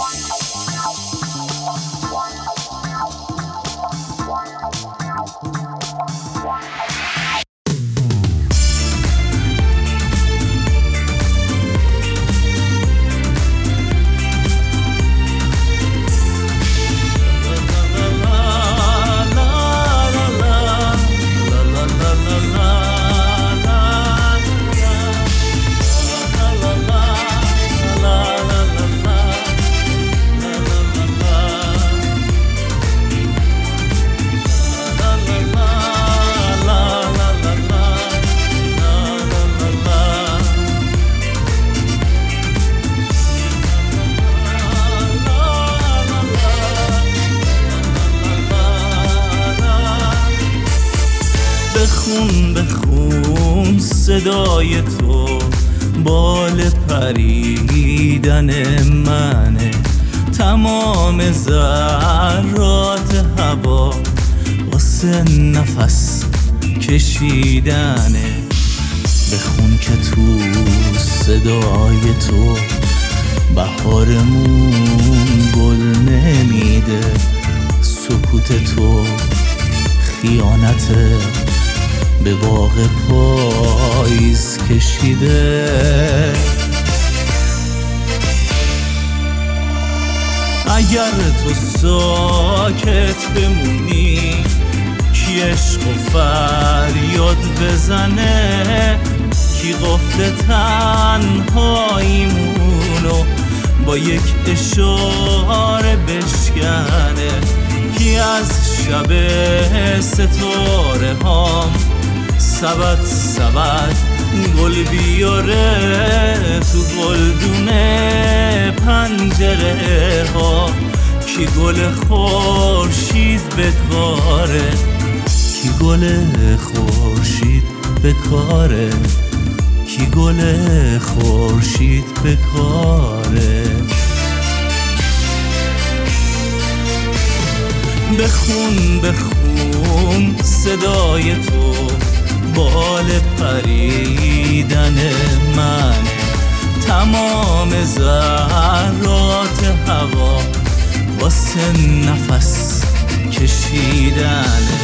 بخون صدای تو بال پریدن منه، تمام ذرات هوا واسه نفس کشیدنه. بخون که تو صدای تو بهارمون گل نمیده، سکوت تو خیانته به باغ پاییز کشیده. اگر تو ساکت بمونی کی عشق و فریاد بزنه، کی قفل تنهاییمونو با یک اشاره بشکنه، کی از شب ستاره هام سبد سبد گل بیاره تو گلدونه پنجره ها، کی گل خورشید بکاره، کی گل خورشید بکاره، کی گل خورشید بکاره. بخون صدای تو بال پریدن منه، تمام ذرات هوا واسه نفس کشیدنه.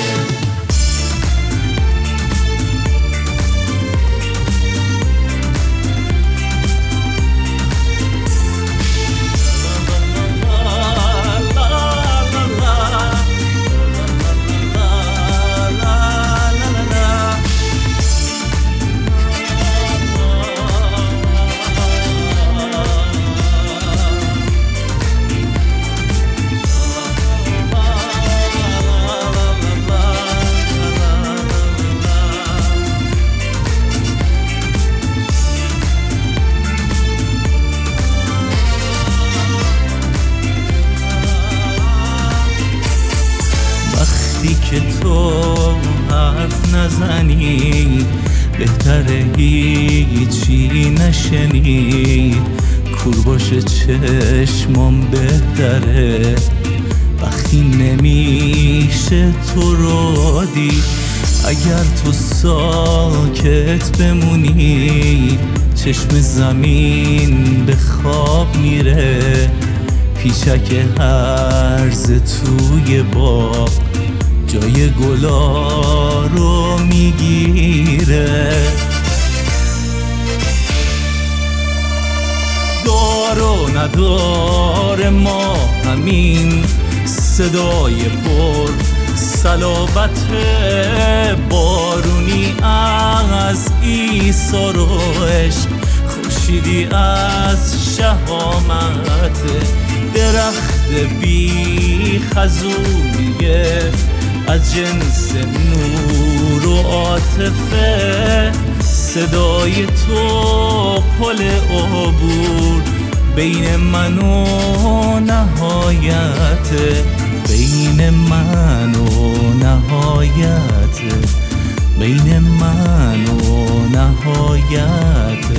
که تو حرف نزنی بهتره هیچی نشنید، کور باشه چشمام بهتره وقتی نمیشه تو رو دید. اگر تو ساکت بمونی چشم زمین به خواب میره، پیچک هرزه توی باغ جای گلا رو میگیره. دار و ندار ما همین صدای پر صلابت بارونی از عیسی رو عشق، خورشیدی از شهامت، درخت بی خزونیه از جنس نور و عاطفه. صدای تو پل عبور بین من و نهایت، بین من و نهایت، بین من و نهایت.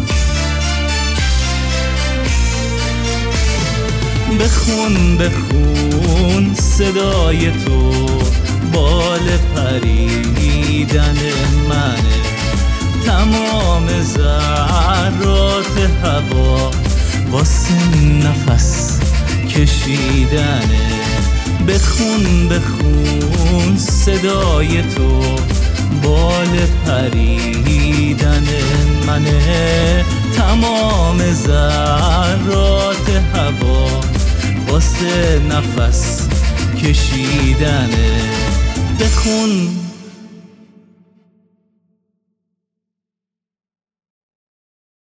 بخون صدای تو بال پریدن منه، تمام ذرات هوا واسه نفس کشیدنه. بخون بخون صدای تو بال پریدن منه. تمام ذرات هوا واسه نفس کشیدنه. بخون